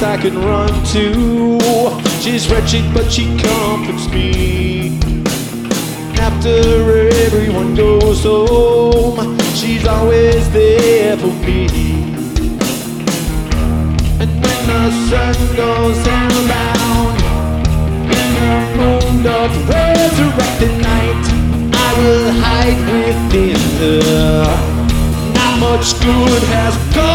I can run to. She's wretched, but she comforts me. After everyone goes home, she's always there for me. And when the sun goes down, in the moon of resurrected night, I will hide within her. Not much good has come